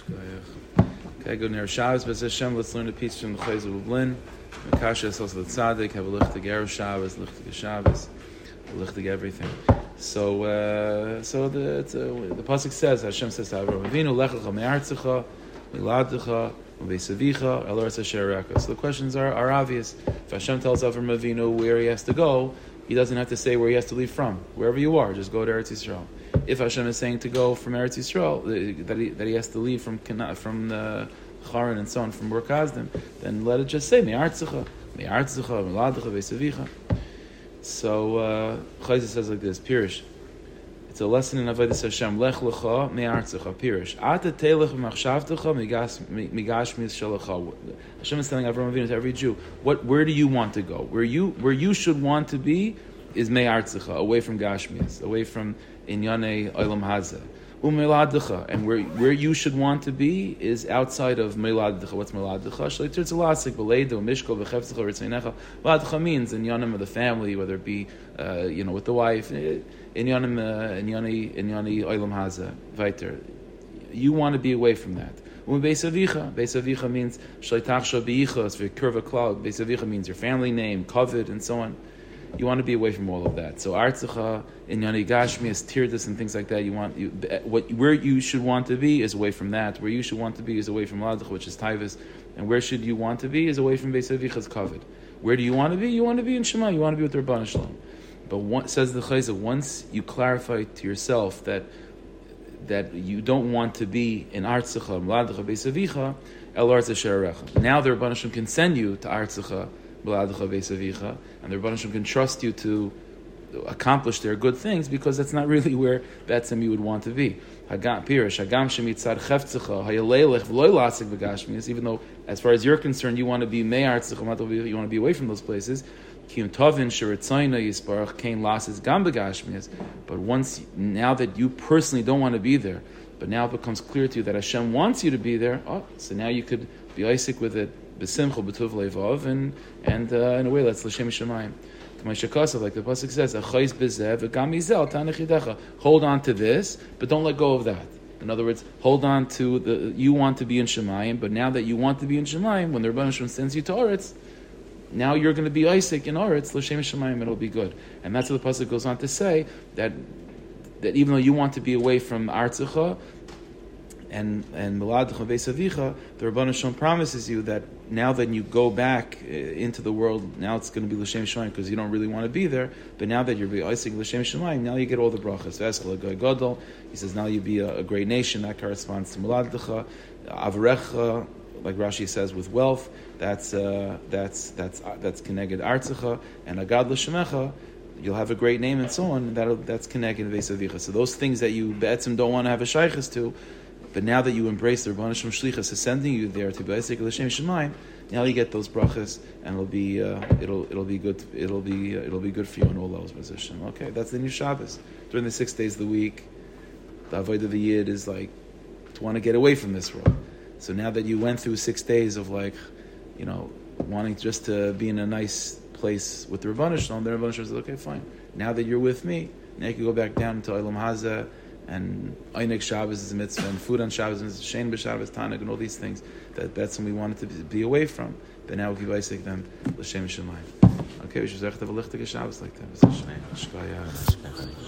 Okay, good near Shabbos, but Hashem, let's learn a piece from the Chayz of Lublin. Makasha is also the Tzaddik, have a lichtig Erev Shabbos, lichtig Shabbos, lichtig everything. So the pasuk says, Hashem says to Avraham Avinu, Lechacha me'artzecha, miladecha, u'veisavicha, el aretz asher araka. So the questions are obvious. If Hashem tells Avraham Avinu where he has to go, he doesn't have to say where he has to leave from. Wherever you are, just go to Eretz Yisrael. If Hashem is saying to go from Eretz Yisrael, that he has to leave from the Charan and so on, from Merkazdim, then let it just say me'artzecha, miladecha, veisavicha. So Chayza says like this, Pirish. It's a lesson in Avodas Hashem. Lech lecha me'artzecha. Pirish. Ata telech machshavtecha migashmis shalacha. Hashem is telling Avraham Avinu, to every Jew, where do you want to go? Where you should want to be is me'artzecha, away from Gashmis, away from Inyanei Olam Hazeh. U'meiladecha, and where you should want to be is outside of meiladecha. What's meiladecha? Shleitirtz alasik b'leidu mishkol v'chefzecha v'ritzeinecha. Meiladecha means inyanim of the family, whether it be with the wife. Inyanim inyani olam hazeh vayter. You want to be away from that. Beis avicha means shleitachsha b'icha. It's v'kurva klal. Beis avicha means your family name, kavod, and so on. You want to be away from all of that. So artzecha, inyani gashmias, tirdus, and things like that. Where you should want to be is away from that. Where you should want to be is away from ladach, which is taivus. And where should you want to be is away from Beis Avicha's kavod. Where do you want to be? You want to be in Shema. You want to be with the Rabban Shalom. But says the Chayza, once you clarify to yourself that you don't want to be in artzecha, ladach, Beis Avicha, el artz asher. Now the Rabban Shalom can send you to artzecha, and the Rebbeinu Shem can trust you to accomplish their good things, because that's not really where Betzim you would want to be. Even though, as far as you're concerned, you want to be you want to be away from those places. But now that you personally don't want to be there, but now it becomes clear to you that Hashem wants you to be there, so now you could be Isaac with it. B'simcha b'tuv leivav, and in a way that's l'shem shamayim. Like the pasuk says, "Achayis b'zeh v'gam mizel tanech yidecha." Hold on to this, but don't let go of that. In other words, hold on to you want to be in Shemayim, but now that you want to be in Shemayim, when the Rebbeinu Shalom sends you to Oretz, now you're going to be Isaac in Oretz, l'shem shamayim, it'll be good. And that's what the pasuk goes on to say, that even though you want to be away from Artzecha and Miladecha Beis Avicha, the Rebbeinu Shalom promises you that now that you go back into the world, now it's going to be L'Shem Shemayim, because you don't really want to be there, but now that you're Isaac L'Shem Shemayim, now you get all the brachas. V'eschel Goy Gadol, he says now you be a great nation. That corresponds to Miladecha. Avarecha, like Rashi says, with wealth, that's Keneged Artzecha, and Agad L'Shemecha, you'll have a great name and so on. That's Keneged Beis Avicha. So those things that you be'etzim don't want to have a shaychus to, but now that you embrace the Rebbeinu Shalom Shlichus is sending you there to be Isaac L'Shem Shemayim, now you get those brachas, and it'll be good. It'll be good for you in all those positions. Okay, that's the new Shabbos. During the 6 days of the week, the avodah of the yid is like to want to get away from this world. So now that you went through 6 days of wanting just to be in a nice place with the Rebbeinu Shalom, the Rebbeinu Shalom says, okay, fine. Now that you're with me, now you can go back down to Olam Hazeh. And Einik Shabbos is a mitzvah, and food on Shabbos is Shein b'Shabbos, Tanag, and all these things that's when we wanted to be away from. But now we can Isaac them l'shem Shemayim. Okay, we should have a lichtig Shabbos like that.